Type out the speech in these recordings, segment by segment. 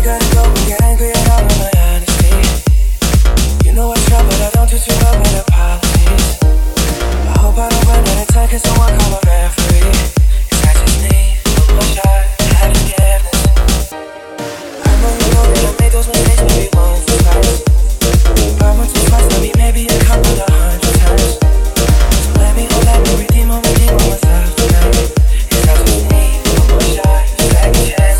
gotta go and get angry at all of my honesty. You know I try, but I don't do too well with apologies. I hope I don't run out of time, 'cause someone call a referee. 'Cause I just need one more shot to have forgiveness. I know you know that I made those mistakes maybe once or twice. But once or twice, maybe a couple of 100 times. So let me redeem myself tonight. 'Cause I just need one more shot, second chance.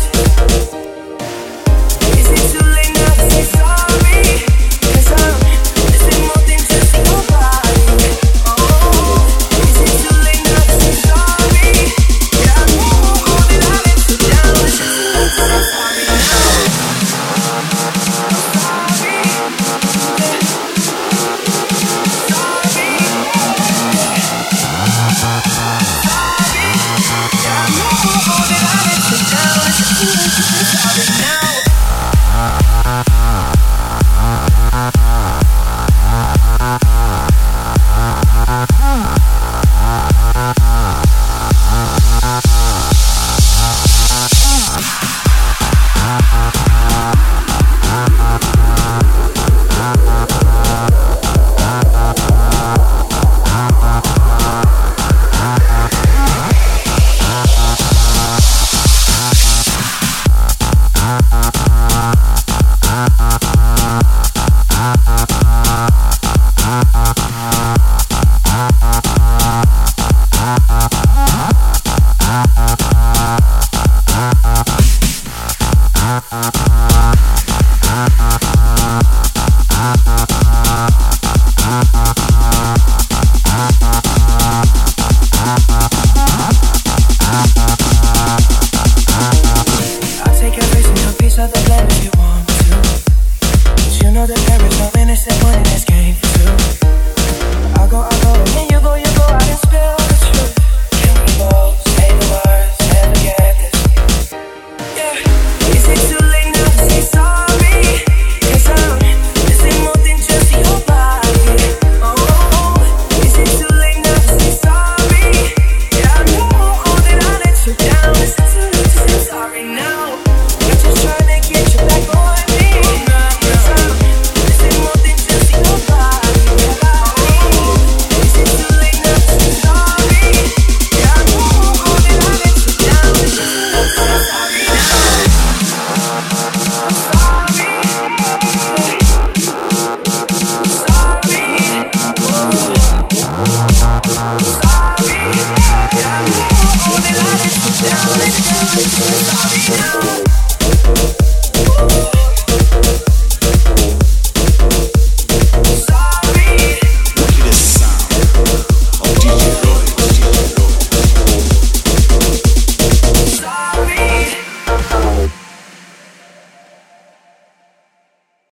Is it too late now to say sorry? 'Cause I'm missing more things just in your body. Oh, is it too late now to say sorry? Yeah, I know that I let you down. It's just too late to say sorry now. One in this game for two. I'll go, and you go out and spill.